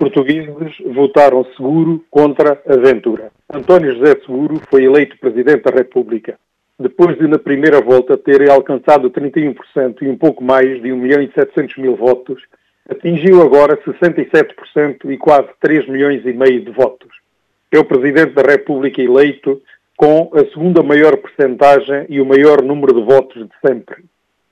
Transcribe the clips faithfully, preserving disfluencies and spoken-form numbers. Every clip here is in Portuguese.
portugueses votaram Seguro contra a Ventura. António José Seguro foi eleito Presidente da República. Depois de, na primeira volta, ter alcançado trinta e um por cento e um pouco mais de um milhão e setecentos mil votos, atingiu agora sessenta e sete por cento e quase três milhões e meio de votos. É o Presidente da República eleito com a segunda maior percentagem e o maior número de votos de sempre.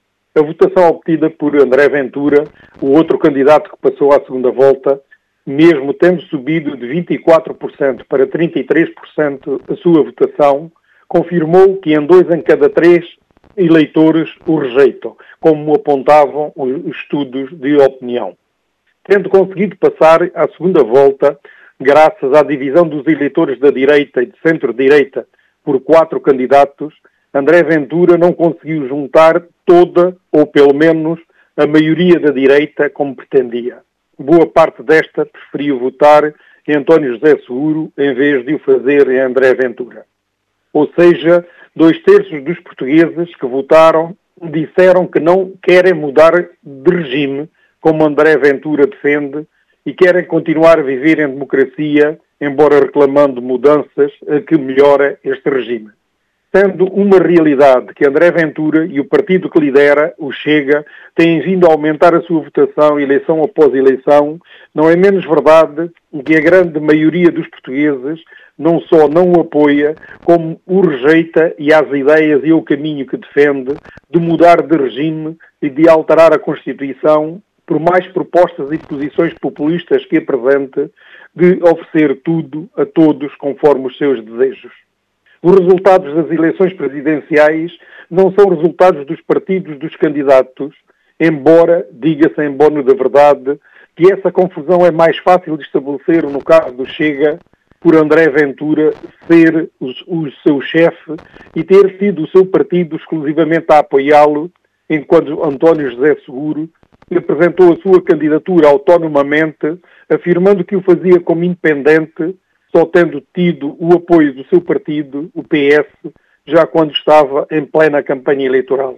A votação obtida por André Ventura, o outro candidato que passou à segunda volta, mesmo tendo subido de vinte e quatro por cento para trinta e três por cento a sua votação, confirmou que em dois em cada três eleitores o rejeitam, como apontavam os estudos de opinião. Tendo conseguido passar à segunda volta, graças à divisão dos eleitores da direita e de centro-direita por quatro candidatos, André Ventura não conseguiu juntar toda, ou pelo menos, a maioria da direita como pretendia. Boa parte desta preferiu votar em António José Seguro em vez de o fazer em André Ventura. Ou seja, dois terços dos portugueses que votaram disseram que não querem mudar de regime, como André Ventura defende, e querem continuar a viver em democracia, embora reclamando mudanças a que melhora este regime. Sendo uma realidade que André Ventura e o partido que lidera, o Chega, têm vindo a aumentar a sua votação eleição após eleição, não é menos verdade que a grande maioria dos portugueses não só não o apoia, como o rejeita e às ideias e ao caminho que defende de mudar de regime e de alterar a Constituição, por mais propostas e posições populistas que apresente, de oferecer tudo a todos conforme os seus desejos. Os resultados das eleições presidenciais não são resultados dos partidos dos candidatos, embora, diga-se em bono da verdade, que essa confusão é mais fácil de estabelecer no caso do Chega, por André Ventura ser o, o seu chefe e ter sido o seu partido exclusivamente a apoiá-lo, enquanto António José Seguro apresentou a sua candidatura autonomamente, afirmando que o fazia como independente, só tendo tido o apoio do seu partido, o P S, já quando estava em plena campanha eleitoral.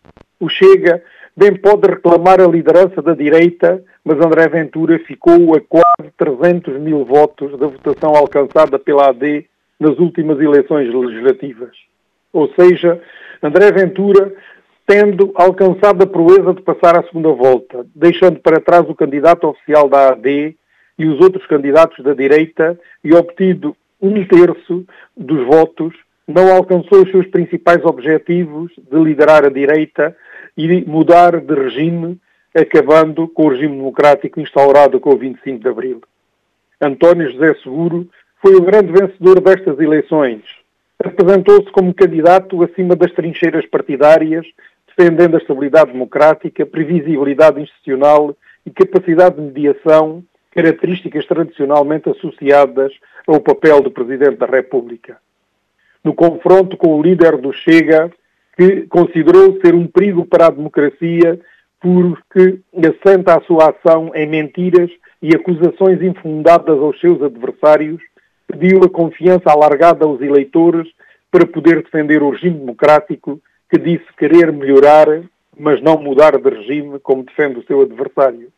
O Chega bem pode reclamar a liderança da direita, mas André Ventura ficou a quase trezentos mil votos da votação alcançada pela A D nas últimas eleições legislativas. Ou seja, André Ventura tendo alcançado a proeza de passar à segunda volta, deixando para trás o candidato oficial da A D e os outros candidatos da direita e obtido um terço dos votos, não alcançou os seus principais objetivos de liderar a direita e mudar de regime, acabando com o regime democrático instaurado com o vinte e cinco de abril. António José Seguro foi o grande vencedor destas eleições. Apresentou-se como candidato acima das trincheiras partidárias, defendendo a estabilidade democrática, previsibilidade institucional e capacidade de mediação, características tradicionalmente associadas ao papel do Presidente da República. No confronto com o líder do Chega, que considerou ser um perigo para a democracia porque assenta a sua ação em mentiras e acusações infundadas aos seus adversários, pediu a confiança alargada aos eleitores para poder defender o regime democrático que disse querer melhorar, mas não mudar de regime, como defende o seu adversário.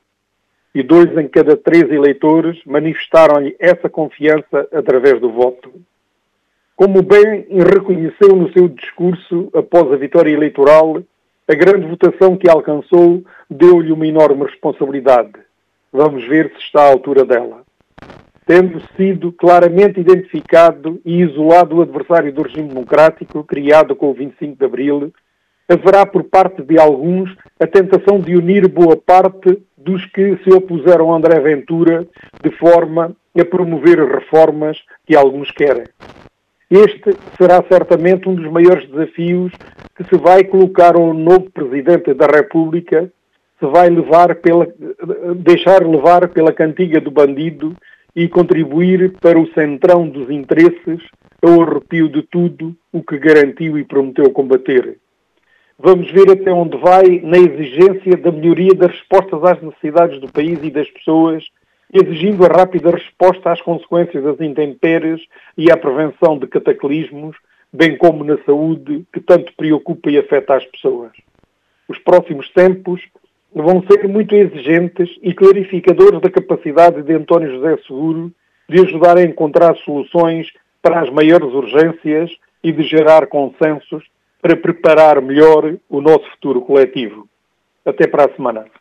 E dois em cada três eleitores manifestaram-lhe essa confiança através do voto. Como bem reconheceu no seu discurso após a vitória eleitoral, a grande votação que alcançou deu-lhe uma enorme responsabilidade. Vamos ver se está à altura dela. Tendo sido claramente identificado e isolado o adversário do regime democrático, criado com o vinte e cinco de abril, haverá por parte de alguns a tentação de unir boa parte dos que se opuseram a André Ventura de forma a promover reformas que alguns querem. Este será certamente um dos maiores desafios que se vai colocar ao novo Presidente da República, se vai levar pela, deixar levar pela cantiga do bandido e contribuir para o centrão dos interesses ao arrepio de tudo o que garantiu e prometeu combater. Vamos ver até onde vai na exigência da melhoria das respostas às necessidades do país e das pessoas, exigindo a rápida resposta às consequências das intempéries e à prevenção de cataclismos, bem como na saúde, que tanto preocupa e afeta as pessoas. Os próximos tempos vão ser muito exigentes e clarificadores da capacidade de António José Seguro de ajudar a encontrar soluções para as maiores urgências e de gerar consensos para preparar melhor o nosso futuro coletivo. Até para a semana.